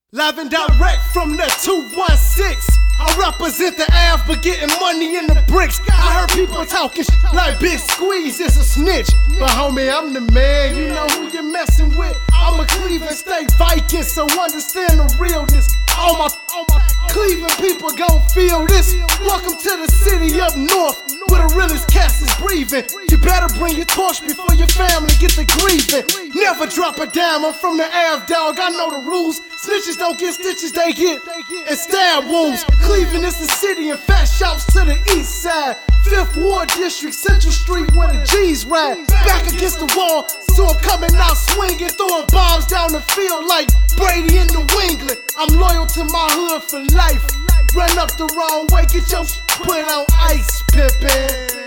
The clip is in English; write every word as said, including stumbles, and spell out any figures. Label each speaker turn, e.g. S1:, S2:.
S1: Live and direct from the two one six. I represent the Ave, but getting money in the bricks. I heard people talking sh like Big Squeeze is a snitch. But homie, I'm the man, you know who you're messing with. I'm a Cleveland State Viking, so understand the realness. All my, all my Cleveland people gon' feel this. Welcome to the city up north, where the realest cast is breathing. You better bring your torch before your family get the grieving. Never drop a dime, I'm from the Ave, dog, I know the rules. Snitches don't get stitches, they get and stab wounds. Cleveland is the city and fat shops to the east side. Fifth Ward District, Central Street where the G's ride. Back against the wall, so I'm coming out swinging, throwing bombs down the field like Brady in New England. I'm loyal to my hood for life. Run up the wrong way, get your put on ice, pimpin'.